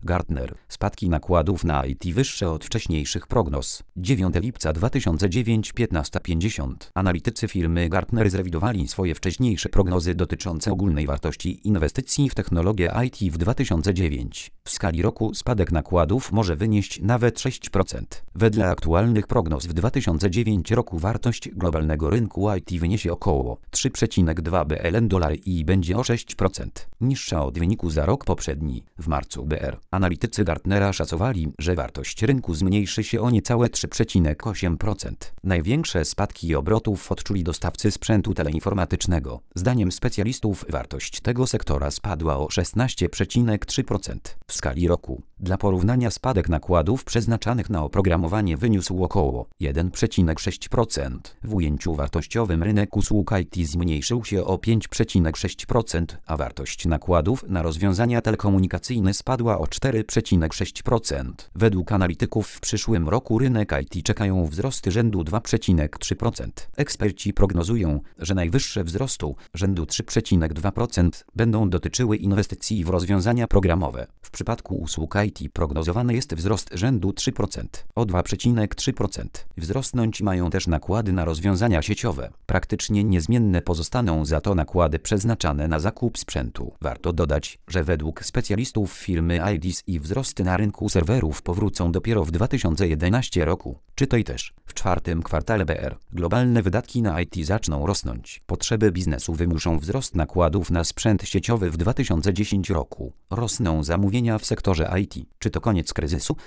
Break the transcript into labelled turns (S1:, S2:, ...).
S1: Gartner. Spadki nakładów na IT wyższe od wcześniejszych prognoz. 9 lipca 2009 15:50. Analitycy firmy Gartner zrewidowali swoje wcześniejsze prognozy dotyczące ogólnej wartości inwestycji w technologię IT w 2009. W skali roku spadek nakładów może wynieść nawet 6%. Wedle aktualnych prognoz w 2009 roku wartość globalnego rynku IT wyniesie około 3,2 billion dolarów i będzie o 6% niższa od wyniku za rok poprzedni. W marcu BR analitycy Gartnera szacowali, że wartość rynku zmniejszy się o niecałe 3,8%. Największe spadki obrotów odczuli dostawcy sprzętu teleinformatycznego. Zdaniem specjalistów wartość tego sektora spadła o 16,3% w skali roku. Dla porównania spadek nakładów przeznaczanych na oprogramowanie wyniósł około 1,6%. W ujęciu wartościowym rynek usług IT zmniejszył się o 5,6%, a wartość nakładów na rozwiązania telekomunikacyjne spadła o 4,6%. Według analityków w przyszłym roku rynek IT czekają wzrosty rzędu 2,3%. Eksperci prognozują, że najwyższe wzrostu rzędu 3,2% będą dotyczyły inwestycji w rozwiązania programowe. W przypadku usług IT prognozowany jest wzrost rzędu 3%, o 2,3%. Wzrosnąć mają też nakłady na rozwiązania sieciowe. Praktycznie niezmienne pozostaną za to nakłady przeznaczane na zakup sprzętu. Warto dodać, że według specjalistów firmy IDC wzrosty na rynku serwerów powrócą dopiero w 2011 roku. Czytaj też. W czwartym kwartale BR globalne wydatki na IT zaczną rosnąć. Potrzeby biznesu wymuszą wzrost nakładów na sprzęt sieciowy w 2010 roku. Rosną zamówienia w sektorze IT. Czy to koniec kryzysu?